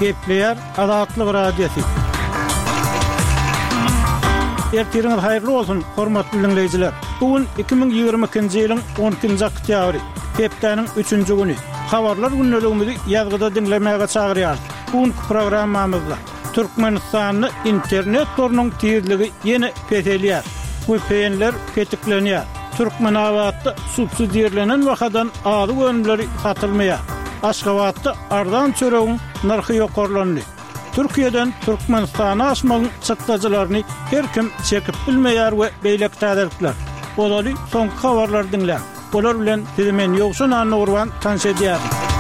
Gepleyer Azatlyk radiosu. Ertiriniz hayırlı olsun, hormatly dinleyijiler. Bugün 2022-nji ýylyň 12-nji oktýabry, hepdeniň 3-nji güni. Habarlar günneligimizi ýazgyda dinlemäge çagyrýar. Bugünkü programmamyzda Türkmenistanyň internet torunyň tezligi ýene petelýär. VPN'ler petiklenýär. Türkmenawatda subsidiýerlenen wakadan azy önümleri satylmaýar. Aşgabatda ardan çöregiň narhy ýokarlandy. Türkiýeden Türkmenistana aşmagyň çykdyjylaryny her kim çekip bilmeýär we beýlek täzelikler. Bolary soňky habarlar dinlär. Bolar bilen men ýoksun anurwan tanşedýär.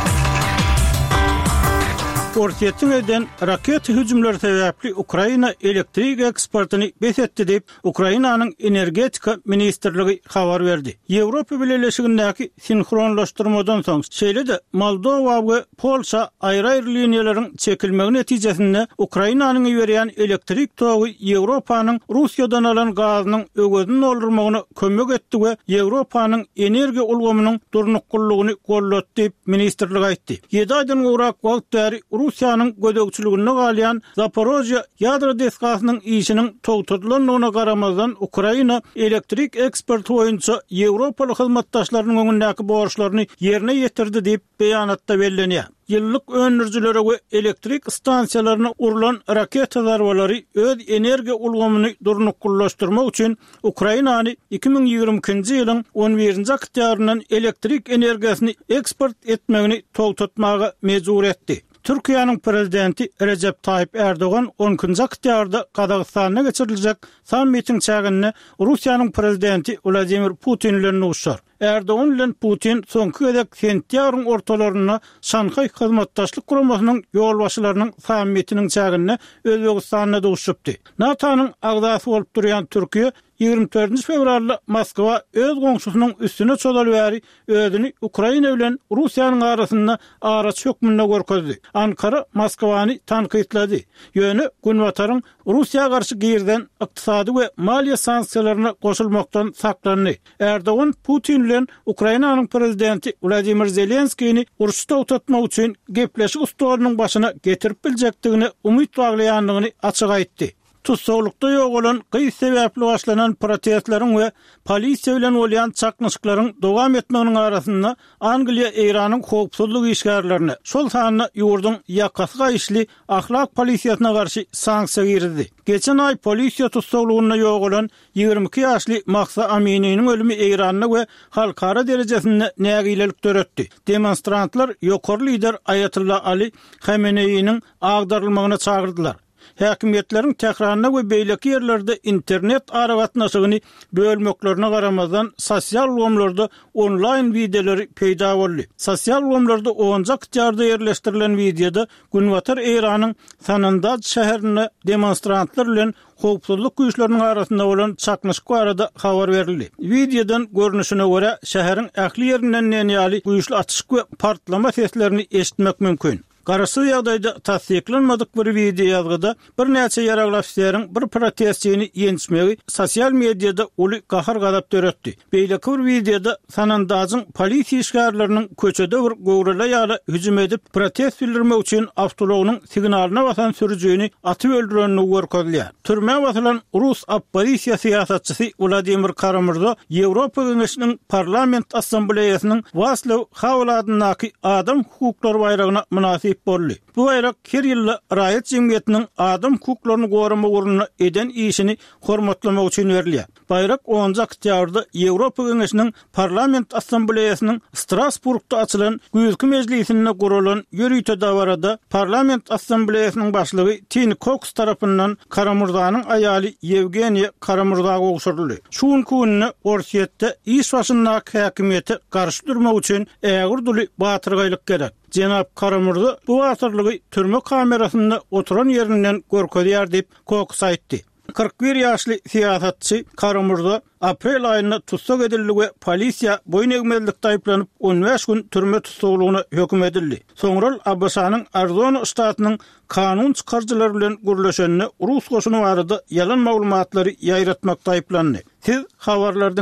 Ortiýetiň eden raket hüjümleri sebäpli Ukraina elektrik eksportyny besetdi diýip Ukrainanyň energetika ministrligi habar berdi. Ýewropa Birleşigindäki sinhronlaşdyrmadan soň şeýle-de Moldova we Polşa aýry-aýry liniýalaryň çekilmegi netijesinde Ukrainanyň berýän elektrik togy Ýewropanyň Russiýadan alan gazynyň ögedini oldurmagyna kömek etdi we Ýewropanyň energiýa ulgamynyň durnuklygyny gollatdy diýip ministrlik aýtdy. 7 aýdan urak wagtary Russiýanyň gödekçiligine galýan Zaporojye ýadro deskasynyň işiniň togtulylygyna garamazdan Ukraina elektrik eksporty boýunça Ýewropaly hyzmatdaşlarynyň öňündäki borçlaryny ýerine ýetirdi diýip beýanatda bellenýär. Ýyllyk öňürjülere we elektrik stansiýalaryna urulan raket zarbalary öz energiýa ulgamyny durnuklaşdyrmak üçin Ukrainany 2022-nji ýylyň 11-nji oktýabryndan elektrik energiýasyny eksport etmegini togtatmaga mejbur etdi. Türkiýanyň prezidenti Recep Tayyip Erdogan 10-njy oktýabrda Kazakstana geçiriljek sammitiň çägine Russiýanyň prezidenti Vladimir Putin bilen uguşar. Erdogan bilen Putin soňky gezek sentýabryň ortalaryna Şanhay hyzmatdaşlyk guramasynyň ýolbaşçylarynyň sammitiniň çägine Özbegistanda uguşupdy. NATO'nyň agzasy bolup durýan Türkiýe 24 fevralda Moskwa öz goňşusynyň üstüne çodal bäri özüni Ukraina bilen Russiýanyň arasynda araç hökmünde görkezdi. Ankara Moskwany tanqidledi. Ýöne Günwataryň Russiýa garşy girden ykdysady we maliýe sanksiýalaryna goşulmakdan saklandy. Erdogan Putin bilen Ukrainanyň prezidenti Vladimir Zelenskiýni uruşda utatmak üçin gepleşik ustalarynyň başyna getirip biljekdigini umyt baglaýanlygyny açyk aýtdy. Tutsaqlykda ýok bolan gyýy sebäpli başlanan protestleriň we polisiýa bilen bolýan çaknyşyklaryň dowam etmeginiň arasynda Angliýa Eýranyň howpsuzlyk işgärlerini, şol sanyna ýurdun ýakasy gaýşly ahlak polisiýasyna garşy sanksiýa girdi. Geçen ay polisiýa tutsaqlygyna ýok bolan 22 ýaşly Mahsa Aminiň ölümi Eýranyň we halkara derejesinde nägilelik töretdi. Demonstrantlar ýokary lider Ayatollah Ali Khamenei'niň agdarylmagyna çagyrdylar. Häkimetleriň tekraryna we beýleki ýerlerde internet aragatnaşygyny bölmeklerine garamazdan sosial ulgamlarda online videoları peýda boldy. Sosial ulgamlarda 10-njy oktýabrda ýerleşdirilen videoda Günwatar Eýranyň Sanandaj şäherinde demonstrantlar bilen howpsuzlyk güýçleriniň arasynda bolan çaknyşyk barada habar berildi. Videodan görnüşine görä şäheriň ähli ýerinden näňäli güýçli atışyk we partlama seslerini eşitmek mümkin. Garasy ýagdaýda tasdiklanmadyk bir video ýazgyda bir näçe ýaraglapçylaryň bir protestçini ýençmegi sosial mediada uly gahar gadap töretdi. Beýleki bir videoda Sanandazyň polisiýa işgärleriniň köçede bir gowrala ýaly hüjüm edip protest bildirmek üçin awtologynyň signalyna basan sürüjüni atyp öldürenini görkezýär. Türme basylan Rus opposisiýa siýasatçysy Vladimir Karamurza Ýewropa Geňeşiniň parlament assambleýasynyň Václav Havladynaky adam hukuklary bayragyna münasip boldy. Bu bayrak her ýyl raýat jemgyýetiniň adam hukuklaryny gorama uruny eden işini hormatlamak üçin berilýär. Bayrak 10-njy oktýabrda Ýewropa Geňeşiniň parlament assambleýasynyň Strasburgda açylan güýjki mejlisinde guralan ýürüýte dawarada parlament assambleýasynyň başlygy Tin Cox tarapyndan Karamurdanyň aýaly Yevgeniya Karamurdaga uguşdyryldy. Şuň gününe Orsiýetde iş başyndaky häkimiýete garşy durmak üçin ägirduli batyrgylyk gerek. Jenap Karamurda bu atyrlygy türme kamerasynda oturan ýerinden görkezýär diýip Cox aýtdy. 41 ýaşly siýasatçy Karamurda aprel aýynda tutsak edildi we polisiýa boyun egmezlikde aýplanyp 15 gün türme tutsaglygyna höküm edildi. Soňra Abbasanyň Arizona ştatynyň kanun çykarjylary bilen gürleşenine Rus goşuny barada yalan maglumatlary ýaýratmakda aýplandy. Siz habarlardan